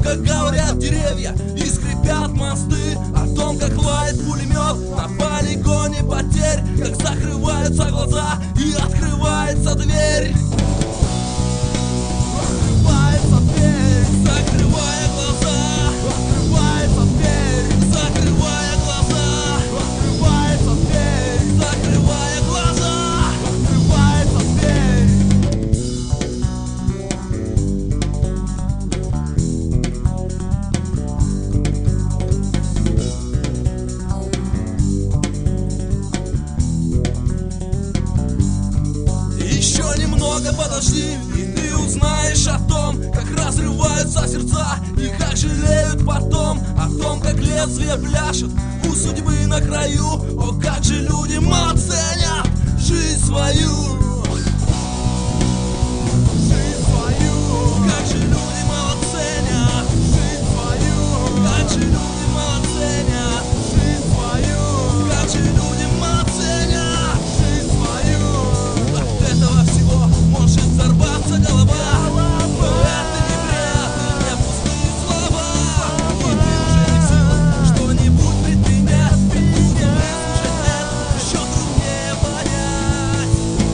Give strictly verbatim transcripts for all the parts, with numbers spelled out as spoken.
том, как говорят деревья и скрипят мосты, о том, как лает пулемет на полигоне потерь, как закрываются глаза и открывается дверь. Открывается дверь, закрывая глаза. Открывается дверь, закрывая глаза. Открывается дверь, закрывая глаза. Открывается дверь. Еще немного подожди, и ты узнаешь о том, как разрываются сердца и как жалеют потом, о том, как лезвие пляшет у судьбы на краю. О, как же люди мало ценят жизнь свою. Жизнь свою. Как же люди мало ценят жизнь свою. Как же люди мало ценят жизнь свою. Как же люди мало ценят жизнь свою. От этого всего может взорваться голова. Это не бред, и не пустые слова. И ты уже не в силах что-нибудь предпринять. Буду выслушать это, еще труднее понять.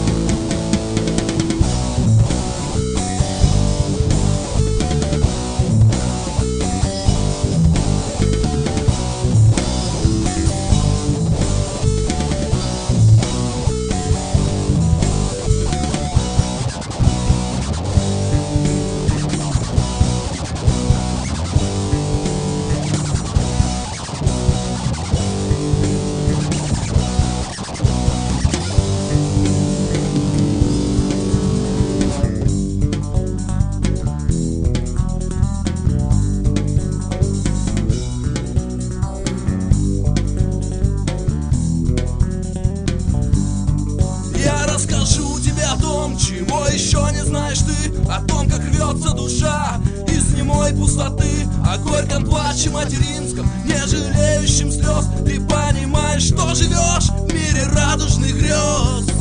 Я расскажу тебе о том, чего еще не знаешь ты, о том, как рвется душа из немой пустоты, о горьком плаче материнском, не жалеющем слез. Ты понимаешь, что живешь в мире радужных грез.